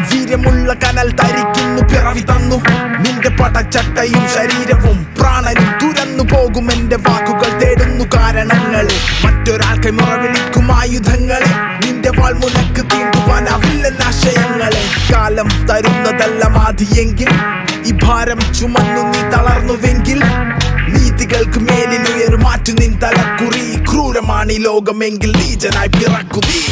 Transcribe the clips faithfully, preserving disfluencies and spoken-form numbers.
വീര്യമുള്ള കനൽ തരിക്കുന്നു പിറവി തന്നു. നിന്റെ പടച്ചട്ടയും ശരീരവും പ്രാണനും തുരന്നു പോകും. എന്റെ വാക്കുകൾ തേടുന്നു കാരണങ്ങളെ, മറ്റൊരാൾക്ക് മുറവിളിക്കും ആയുധങ്ങളെ. നിന്റെ വാൾമുനക്ക് തീണ്ടുവാനാവില്ലെന്ന ആശയങ്ങളെ. കാലം തരുന്നതല്ല മാതിയെങ്കിൽ ഈ ഭാരം ചുമന്നു നീ തളർന്നുവെങ്കിൽ, നീതികൾക്ക് മേലിലുയർ മാറ്റു നിൻ തലക്കുറി. ക്രൂരമാണ് ഈ ലോകമെങ്കിൽ നീചനായി പിറക്കു നീ.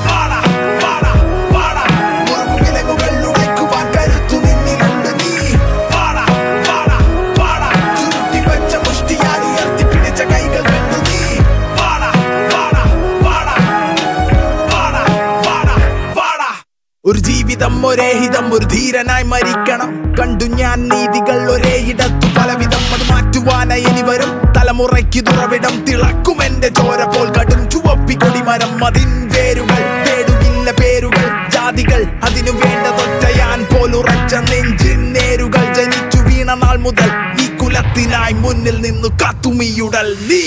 ഒരു ജീവിതം ഒരേ ഹിതം, ഒരു ധീരനായി മരിക്കണം. കണ്ടു ഞാൻ നീതികൾ ഒരേ ഇടത്തു പലവിധം. അത് മാറ്റുവാനായി ഇനി വരും തലമുറയ്ക്ക് തുറവിടം. തിളക്കും എന്റെ ചോര പോൽ കടും ചുവപ്പി കൊടിമരം. അതിൻ വേരുകൾ തേടുകില്ല പേരുകൾ ജാതികൾ, അതിനു വേണ്ടതൊറ്റയാൻ പോലുറച്ച നെഞ്ചിൻ നേരുകൾ. ജനിച്ചു വീണ നാൾ മുതൽ ഈ കുലത്തിനായി മുന്നിൽ നിന്നു കത്തുമിയുടൽ നീ.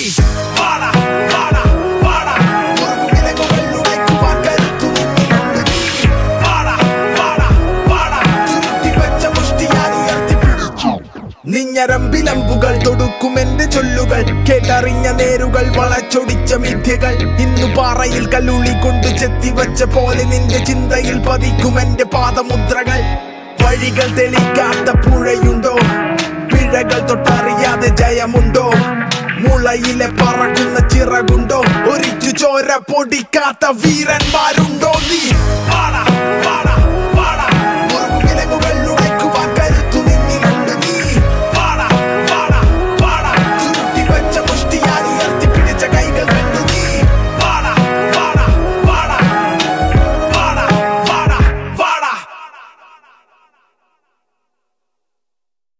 നിഞ്ഞരമ്പിലമ്പുകൾ തൊടുക്കും എന്റെ ചൊല്ലുകൾ, കേട്ടറിഞ്ഞ നേരുകൾ വളച്ചൊടിച്ച മിഥ്യകൾ. ഇന്നു പാറയിൽ കല്ലുളി കൊണ്ട് ചെത്തിവച്ച പോലെ നിന്റെ ചിന്തയിൽ പതിക്കും എന്റെ പാദമുദ്രകൾ. വഴികൾ തെളിക്കാത്ത പുഴയുണ്ടോ, പിഴകൾ തൊട്ടറിയാതെ ജയമുണ്ടോ? മുളയിലെ പറക്കുന്ന ചിറകുണ്ടോ, ഒരിച്ചു ചോര പൊടിക്കാത്ത വീരന്മാരുണ്ടോ? നീ